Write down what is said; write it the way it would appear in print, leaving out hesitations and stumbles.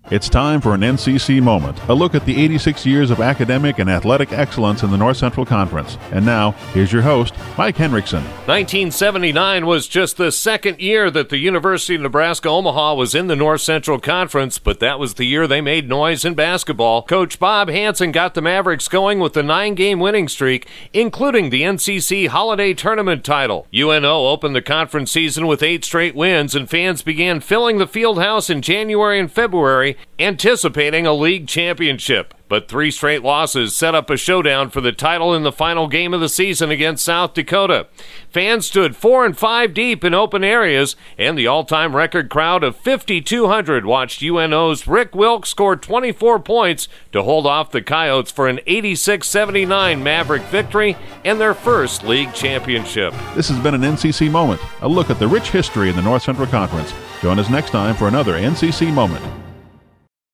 It's time for an NCC Moment, a look at the 86 years of academic and athletic excellence in the North Central Conference. And now, here's your host, Mike Henriksen. 1979 was just the second year that the University of Nebraska-Omaha was in the North Central Conference, but that was the year they made noise in basketball. Coach Bob Hansen got the Mavericks going with a 9-game winning streak, including the NCC Holiday Tournament title. UNO opened the conference season with 8 straight wins, and fans began filling the field house in January and February, anticipating a league championship. But 3 straight losses set up a showdown for the title in the final game of the season against South Dakota. Fans stood 4 and 5 deep in open areas, and the all-time record crowd of 5,200 watched UNO's Rick Wilkes score 24 points to hold off the Coyotes for an 86-79 Maverick victory and their first league championship. This has been an NCC Moment, a look at the rich history in the North Central Conference. Join us next time for another NCC Moment.